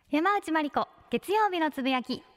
山内まりこ月曜日のつぶやき。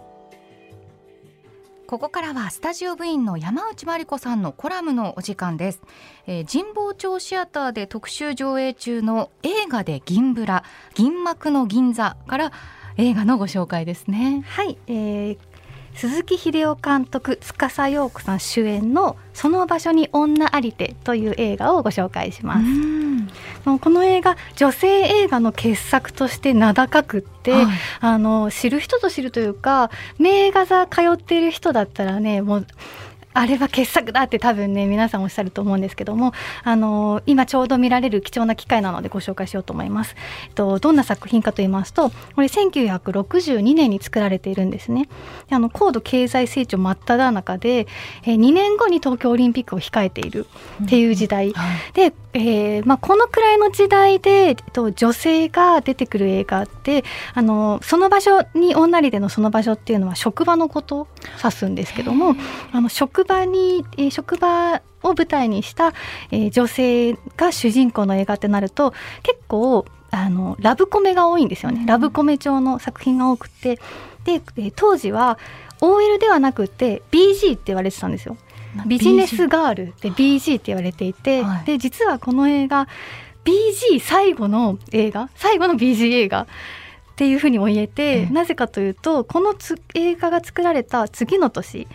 ここからはスタジオ部員の山内まりこさんのコラムのお時間です。神保町シアターで特集上映中の映画で銀ブラ、銀幕の銀座から映画のご紹介ですね。 はい、鈴木秀夫監督、司陽子さん主演のその場所に女ありてという映画をご紹介します。この映画、女性映画の傑作として名高くって、はい、知る人ぞ知るというか、名画座通っている人だったらね、もうあれは傑作だって多分ね皆さんおっしゃると思うんですけども、今ちょうど見られる貴重な機会なのでご紹介しようと思います。どんな作品かと言いますと、これ1962年に作られているんですね。高度経済成長真っ只中で、2年後に東京オリンピックを控えているっていう時代、で、このくらいの時代で、女性が出てくる映画って、その場所に女ありでのその場所っていうのは職場のことを指すんですけども、職場を舞台にした、女性が主人公の映画ってなると結構ラブコメが多いんですよね。ラブコメ調の作品が多くて、で、当時は OL ではなくて BG って言われてたんですよ。ビジネスガールで BG って言われていて、はい、で実はこの映画 BG 最後の BG 映画っていうふうにも言えて、なぜかというと、この映画が作られた次の年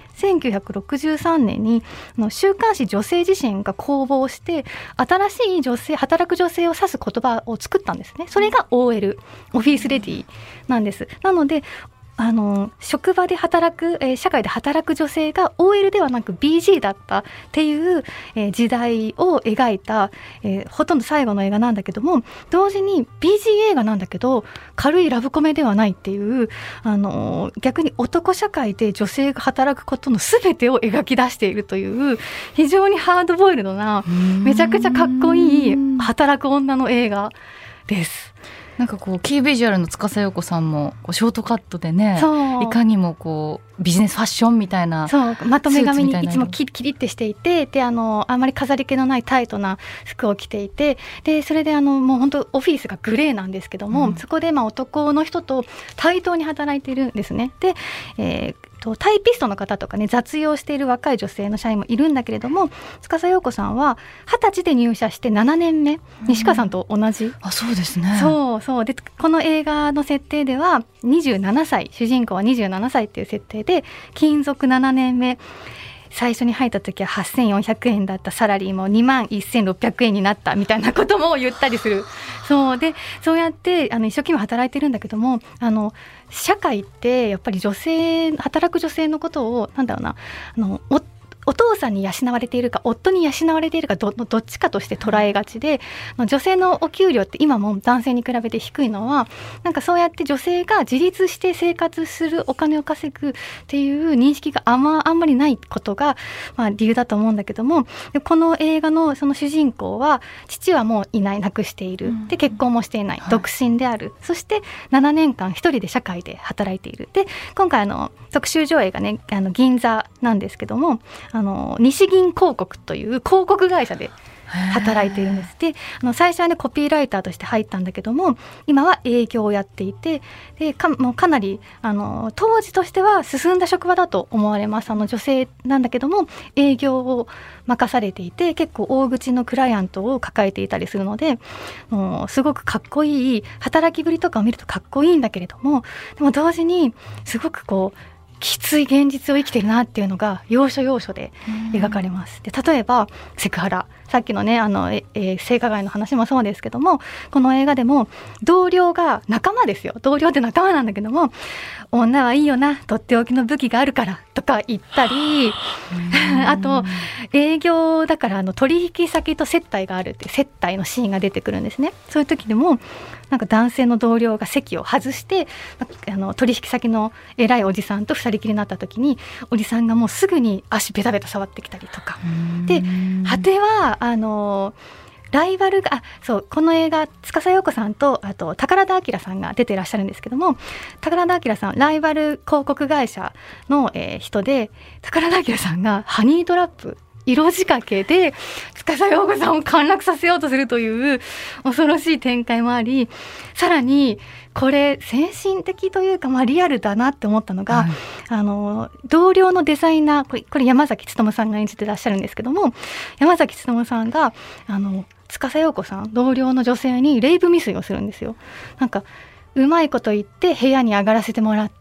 1963年に週刊誌女性自身が公募して、新しい働く女性を指す言葉を作ったんですね。それが OL オフィスレディなんです。なので職場で働く、社会で働く女性が OL ではなく BG だったっていう、時代を描いた、ほとんど最後の映画なんだけども、同時に BG 映画なんだけど軽いラブコメではないっていう、逆に男社会で女性が働くことの全てを描き出しているという、非常にハードボイルドな、めちゃくちゃかっこいい働く女の映画です。 なんかこうキービジュアルの司陽子さんもショートカットでね、いかにもこうビジネスファッションみたいな、 まとめ髪にいつもキリってしていて、であんまり飾り気のないタイトな服を着ていて、でそれでもう本当オフィスがグレーなんですけども、そこで男の人と対等に働いているんですね。で、タイピストの方とかね、雑用している若い女性の社員もいるんだけれども、司陽子さんは20歳で入社して7年目、西川さんと同じ。 そうですね。 そうで、この映画の設定では27歳、主人公は27歳っていう設定で、勤続7年目、最初に入った時は8400円だったサラリーも21,600円になったみたいなことも言ったりする。そうやって一生懸命働いてるんだけども、社会ってやっぱり働く女性のことをお父さんに養われているか夫に養われているか どっちかとして捉えがちで、女性のお給料って今も男性に比べて低いのは、なんかそうやって女性が自立して生活する、お金を稼ぐっていう認識があんまりないことが、理由だと思うんだけども、この映画のその主人公は父はもういない、亡くしている、で結婚もしていない、独身である、そして7年間一人で社会で働いている。で今回特集上映がね、銀座なんですけども、日銀広告という広告会社で働いているんです。で最初はねコピーライターとして入ったんだけども、今は営業をやっていて、でもうかなり当時としては進んだ職場だと思われます。女性なんだけども営業を任されていて、結構大口のクライアントを抱えていたりするので、すごくかっこいい働きぶりとかを見るとかっこいいんだけれども、でも同時にすごくきつい現実を生きているなっていうのが要所要所で描かれます。で例えばセクハラ、さっきのね性加害の話もそうですけども、この映画でも同僚が仲間ですよ。同僚って仲間なんだけども、女はいいよな、とっておきの武器があるからとか言ったりあと営業だから取引先と接待があるっていう接待のシーンが出てくるんですね。そういう時でもなんか男性の同僚が席を外して取引先の偉いおじさんと二人きりになった時に、おじさんがもうすぐに足ベタベタ触ってきたりとかで、果てはライバルがこの映画司陽子さんとあと宝田明さんが出ていらっしゃるんですけども、宝田明さんライバル広告会社の、人で、宝田明さんがハニートラップ色仕掛けで司陽子さんを陥落させようとするという恐ろしい展開もあり、さらにこれ先進的というか、リアルだなって思ったのが、同僚のデザイナー、これ山崎努さんが演じてらっしゃるんですけども、山崎努さんが司陽子さん、同僚の女性にレイプ未遂をするんですよ。なんかうまいこと言って部屋に上がらせてもらって、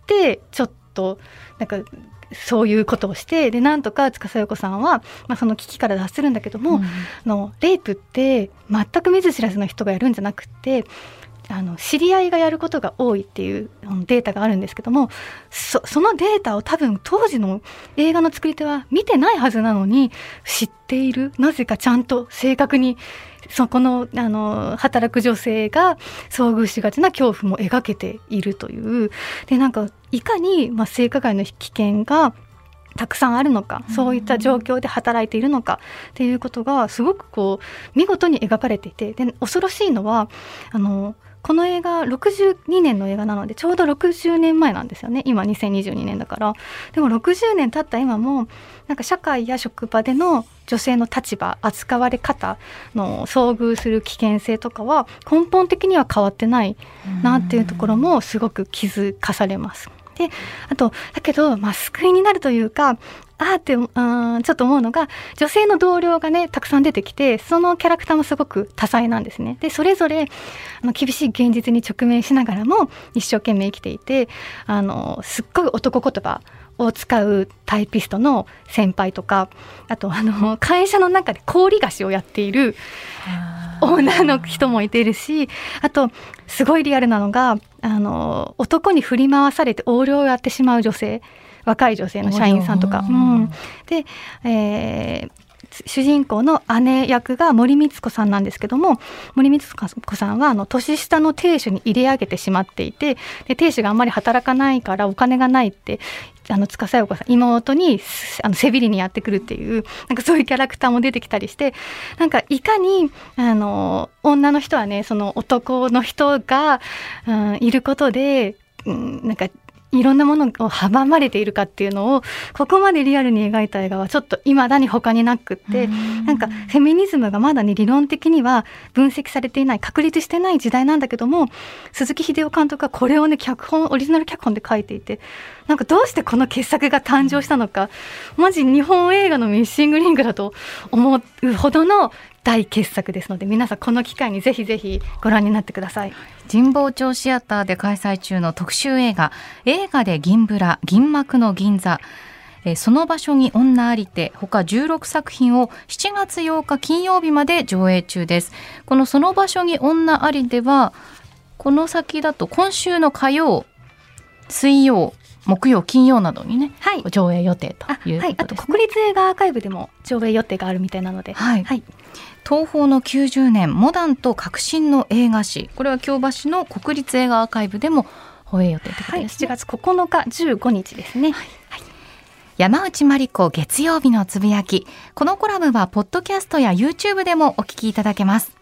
ちょっとなんかそういうことをして、でなんとか司陽子さんは、その危機から脱するんだけども、レイプって全く見ず知らずの人がやるんじゃなくて、知り合いがやることが多いっていうデータがあるんですけども、そのデータを多分当時の映画の作り手は見てないはずなのに知っている。なぜかちゃんと正確にそこの働く女性が遭遇しがちな恐怖も描けているという。でなんかいかに性加害の危険がたくさんあるのか、そういった状況で働いているのかっていうことがすごく見事に描かれていて、で恐ろしいのはこの映画62年の映画なのでちょうど60年前なんですよね。今2022年だから。でも60年経った今もなんか社会や職場での女性の立場、扱われ方の遭遇する危険性とかは根本的には変わってないなっていうところもすごく気づかされます。であとだけど、救いになるというか、ちょっと思うのが、女性の同僚がねたくさん出てきて、そのキャラクターもすごく多彩なんですね。でそれぞれ厳しい現実に直面しながらも一生懸命生きていて、すっごい男言葉を使うタイピストの先輩とか、あと会社の中で氷菓子をやっている女の人もいているし、あとすごいリアルなのが男に振り回されて横領をやってしまう女性、若い女性の社員さんとか、で、主人公の姉役が森光子さんなんですけども、森光子さんは年下の亭主に入れ上げてしまっていて、で亭主があんまり働かないからお金がないって司陽子さん妹に背びりにやってくるっていう、なんかそういうキャラクターも出てきたりして、なんかいかに女の人はね、その男の人が、いることで、なんかいろんなものを阻まれているかっていうのをここまでリアルに描いた映画はちょっと未だに他になくって、なんかフェミニズムがまだに理論的には分析されていない、確立してない時代なんだけども、鈴木秀夫監督がこれをねオリジナル脚本で書いていて、なんかどうしてこの傑作が誕生したのか、マジ日本映画のミッシングリンクだと思うほどの大傑作ですので、皆さんこの機会にぜひぜひご覧になってください。 神保町シアターで開催中の特集映画で銀ブラ銀幕の銀座、その場所に女ありて他16作品を7月8日金曜日まで上映中です。このその場所に女ありではこの先だと今週の火曜、水曜、木曜、金曜などにね、上映予定ということですね。 あと国立映画アーカイブでも上映予定があるみたいなので、 東宝の90年モダンと革新の映画史、これは京橋の国立映画アーカイブでも放映予定ということですね。 7月9日15日ですね。 山内真理子月曜日のつぶやき、このコラムはポッドキャストや YouTube でもお聞きいただけます。